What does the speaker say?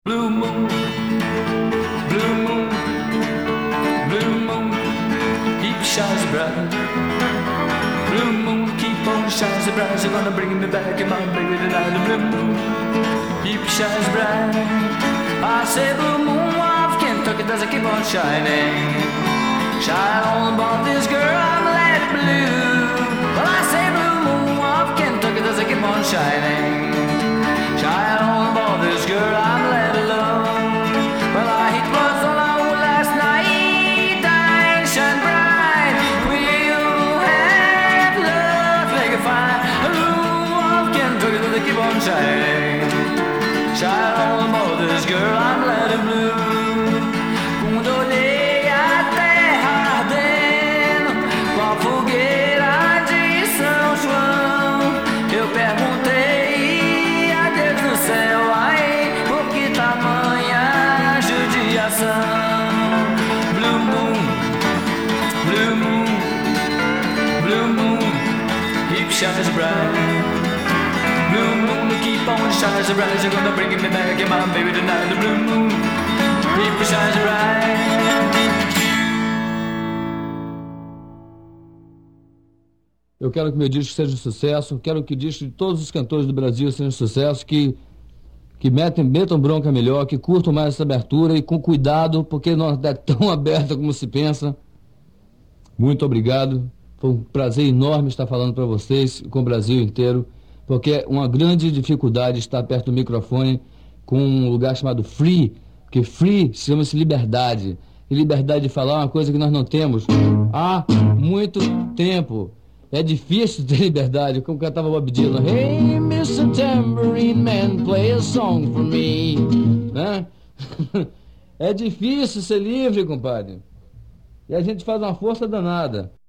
Blue moon, blue moon, blue moon, keep shines bright. Blue moon, keep on shining so bright. You're gonna bring me back in my baby tonight. The blue moon, keep shines bright. I say blue moon of Kentucky, does it keep on shining? Shine on above this girl, I'm let it blue. Well, I say blue moon of Kentucky, does it keep on shining? Shine on above this girl, I'm let alone. Well, I hit was alone last night. I ain't shine bright. We'll have love like a fire. Blue of Kentucky, does it keep on shining? Shine on above this girl, I'm let it blue. Quando olhei a terra ardendo com a fogueira de São João, eu perguntei a Deus do céu, ai, por que tamanha judiação? Blue moon, blue moon, blue moon, keep shining so bright. Blue moon, keep on shining so bright. You're gonna bring me back in my baby tonight. The blue moon, keep shining so bright. Eu quero que meu disco seja um sucesso, quero que o disco de todos os cantores do Brasil seja um sucesso, que metam bronca melhor, que curtam mais essa abertura e com cuidado, porque não é tão aberta como se pensa. Muito obrigado, foi um prazer enorme estar falando para vocês, com o Brasil inteiro, porque é uma grande dificuldade estar perto do microfone com um lugar chamado free, porque free chama-se liberdade, e liberdade de falar é uma coisa que nós não temos há muito tempo. É difícil ter liberdade, como cantava Bob Dylan. Hey, Mr. Tambourine Man, play a song for me. Né? É difícil ser livre, compadre. E a gente faz uma força danada.